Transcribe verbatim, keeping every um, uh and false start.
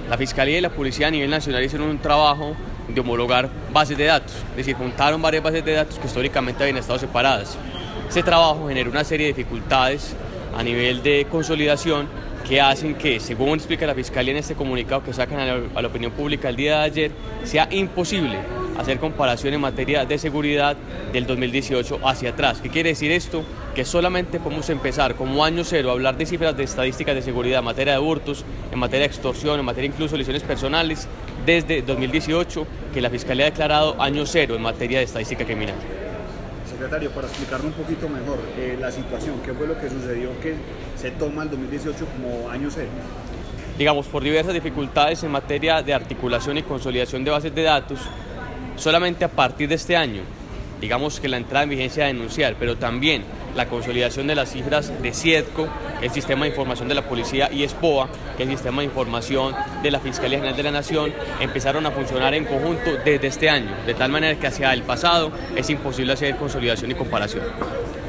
La Fiscalía y la Policía a nivel nacional hicieron un trabajo de homologar bases de datos, es decir, juntaron varias bases de datos que históricamente habían estado separadas. Este trabajo generó una serie de dificultades a nivel de consolidación que hacen que, según explica la Fiscalía en este comunicado que sacan a la, a la opinión pública el día de ayer, sea imposible hacer comparación en materia de seguridad del dos mil dieciocho hacia atrás. ¿Qué quiere decir esto? Que solamente podemos empezar como año cero a hablar de cifras de estadísticas de seguridad en materia de hurtos, en materia de extorsión, en materia incluso de lesiones personales, desde dos mil dieciocho, que la Fiscalía ha declarado año cero en materia de estadística criminal. Secretario, para explicarme un poquito mejor eh, la situación, ¿qué fue lo que sucedió que se toma el dos mil dieciocho como año cero? Digamos, por diversas dificultades en materia de articulación y consolidación de bases de datos, solamente a partir de este año, digamos que la entrada en vigencia de denunciar, pero también la consolidación de las cifras de CIEDCO, el Sistema de Información de la Policía, y ESPOA, que es el Sistema de Información de la Fiscalía General de la Nación, empezaron a funcionar en conjunto desde este año, de tal manera que hacia el pasado es imposible hacer consolidación y comparación.